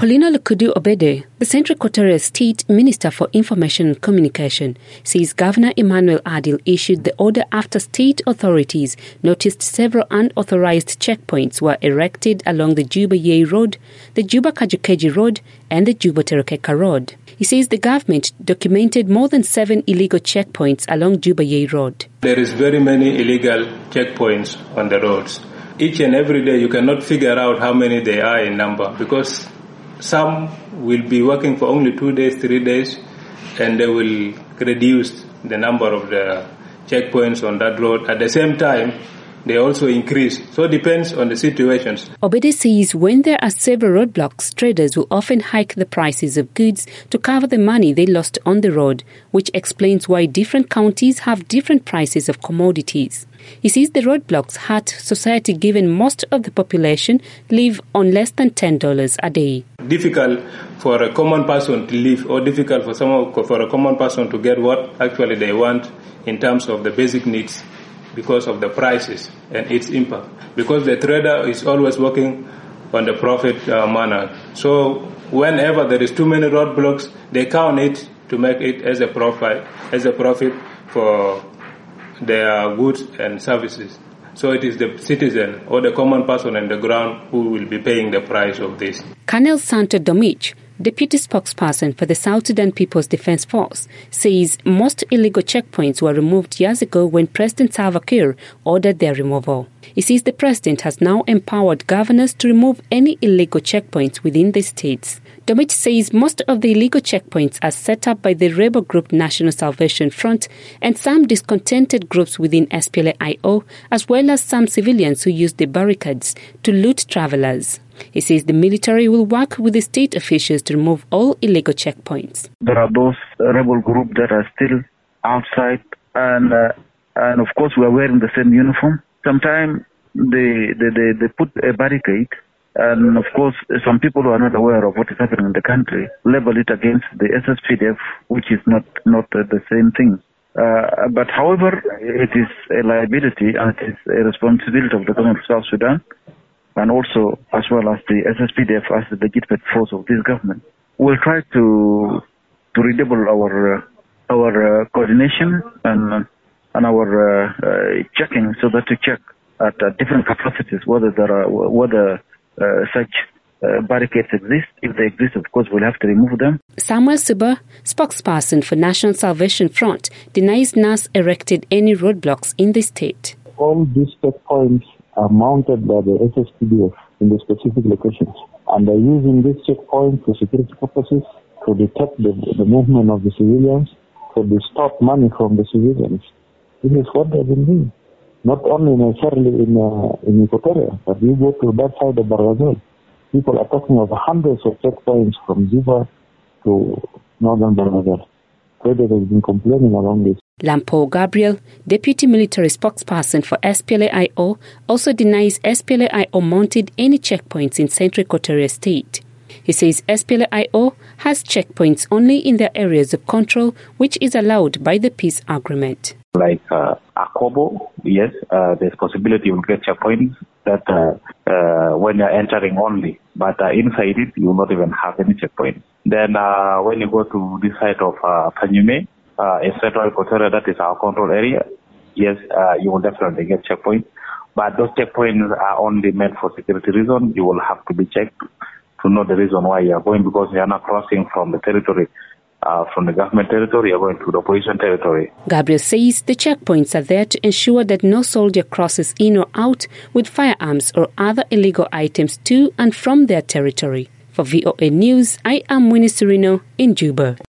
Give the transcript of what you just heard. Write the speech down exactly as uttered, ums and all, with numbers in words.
Paulina Lukudu Obede, the Central Equatorial State Minister for Information and Communication, says Governor Emmanuel Adil issued the order after state authorities noticed several unauthorized checkpoints were erected along the Juba-Yei Road, the Juba-Kajukeji Road and the Juba-Terokeka Road. He says the government documented more than seven illegal checkpoints along Juba-Yei Road. There is very many illegal checkpoints on the roads. Each and every day you cannot figure out how many they are in number, because some will be working for only two days, three days, and they will reduce the number of the checkpoints on that road. At the same time, they also increase. So it depends on the situations. Obede says when there are several roadblocks, traders will often hike the prices of goods to cover the money they lost on the road, which explains why different counties have different prices of commodities. He says the roadblocks hurt society given most of the population live on less than ten dollars a day. Difficult for a common person to live, or difficult for someone, for a common person to get what actually they want in terms of the basic needs, because of the prices and its impact. Because the trader is always working on the profit uh, manner. So whenever there is too many roadblocks, they count it to make it as a profit, as a profit for their goods and services. So it is the citizen or the common person on the ground who will be paying the price of this. Colonel Santo Domich, Deputy spokesperson for the South Sudan People's Defense Force, says most illegal checkpoints were removed years ago when President Salva Kiir ordered their removal. He says the president has now empowered governors to remove any illegal checkpoints within the states. Domich says most of the illegal checkpoints are set up by the rebel group National Salvation Front and some discontented groups within S P L A I O, as well as some civilians who use the barricades to loot travelers. He says the military will work with the state officials to remove all illegal checkpoints. There are those rebel groups that are still outside, and uh, and of course we are wearing the same uniform. Sometimes they, they, they, they put a barricade, and of course some people who are not aware of what is happening in the country label it against the S S P D F, which is not, not uh, the same thing. Uh, but however, it is a liability and it is a responsibility of the government of South Sudan, and also as well as the S S P D F as the legitimate force of this government. We'll try to to redouble our uh, our uh, coordination and and our uh, uh, checking, so that to check at uh, different capacities whether there are whether uh, such uh, barricades exist. If they exist, of course, we'll have to remove them. Samuel Suba, spokesperson for National Salvation Front, denies N A S erected any roadblocks in the state. All these checkpoints are mounted by the S S P D F in the specific locations, and they're using these checkpoints for security purposes, to detect the, the movement of the civilians, to stop money from the civilians. This is what they've been doing. Not only necessarily in uh, in Equatoria, but you go to that side of Barghazal, people are talking of hundreds of checkpoints from Juba to northern Barghazal. Traders have been complaining around this. Lampo Gabriel, deputy military spokesperson for S P L A I O, also denies S P L A I O mounted any checkpoints in Central Equatoria State. He says S P L A I O has checkpoints only in their areas of control, which is allowed by the peace agreement. Like uh, Akobo, yes, uh, there's possibility you will get checkpoints that uh, uh, when you're entering only, but uh, inside it you will not even have any checkpoints. Then uh, when you go to this side of uh, Panyume, uh, in Central Equatoria, that is our control area, yes, uh, you will definitely get checkpoints. But those checkpoints are only meant for security reasons. You will have to be checked to know the reason why you are going, because you are not crossing from the territory. Uh, from the government territory, you are going to the opposition territory. Gabriel says the checkpoints are there to ensure that no soldier crosses in or out with firearms or other illegal items to and from their territory. For V O A News, I am Winnie Serino in Juba.